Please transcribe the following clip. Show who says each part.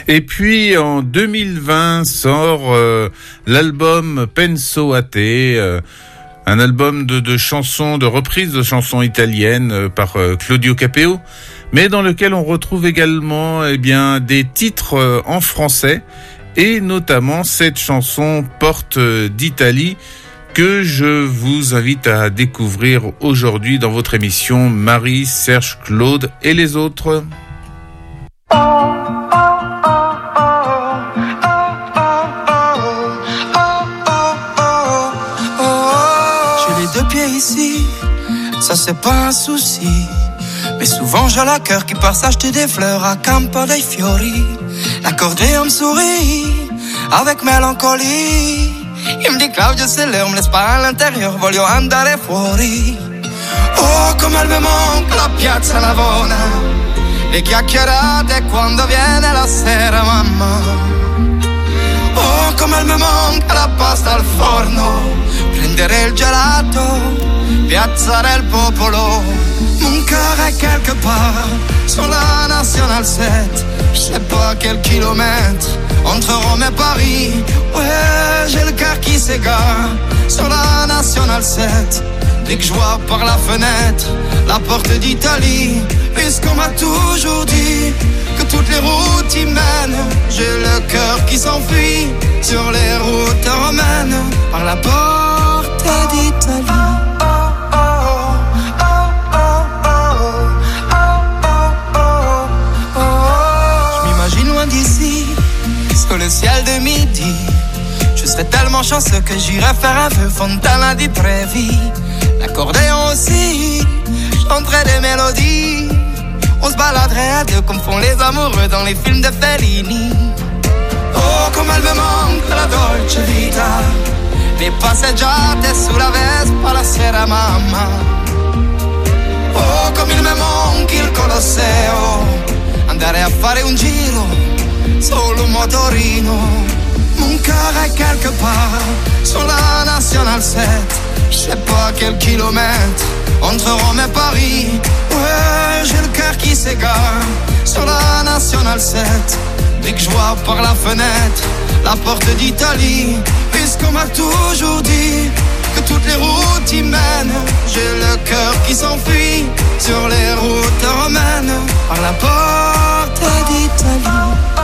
Speaker 1: Et puis en 2020 sort l'album Penso a te, un album de chansons, de reprises de chansons italiennes par Claudio Capeo, mais dans lequel on retrouve également des titres en français, et notamment cette chanson Porte d'Italie que je vous invite à découvrir aujourd'hui dans votre émission Marie, Serge, Claude et les autres.
Speaker 2: J'ai les deux pieds ici, ça c'est pas un souci. Mais souvent j'ai le cœur qui part s'acheter des fleurs à Campo dei Fiori. L'accordéon me sourit avec mélancolie. Il me dit Claudio se l'heure, me laisse pas à l'intérieur, voglio andare fuori. Oh come elle me manca la piazza Navona, le chiacchierate quando viene la sera mamma. Oh come elle me manca la pasta al forno, prendere il gelato, piazzare il popolo. Mon cœur est quelque part sur la National 7, je sais pas quel kilomètre entre Rome et Paris. Ouais, j'ai le cœur qui s'égare sur la National 7. Dès que je vois par la fenêtre la porte d'Italie, puisqu'on m'a toujours dit que toutes les routes y mènent, j'ai le cœur qui s'enfuit sur les routes romaines par la porte d'Italie. D'ici, sur le ciel de midi, je serais tellement chanceux que j'irais faire un vœu Fontana di Trevi. L'accordéon aussi, chanterait des mélodies. On se baladerait à deux comme font les amoureux dans les films de Fellini. Oh, come elle me manque la dolce vita, le passeggiate sulla Vespa la sera mamma. Oh, come il me manca il Colosseo, andare a fare un giro solo un motorino. Mon cœur est quelque part sur la National 7, je sais pas quel kilomètre entre Rome et Paris. Ouais, j'ai le cœur qui s'égare sur la National 7. Dès que je vois par la fenêtre la porte d'Italie, puisqu'on m'a toujours dit que toutes les routes y mènent, j'ai le cœur qui s'enfuit sur les routes romaines par la porte d'Italie.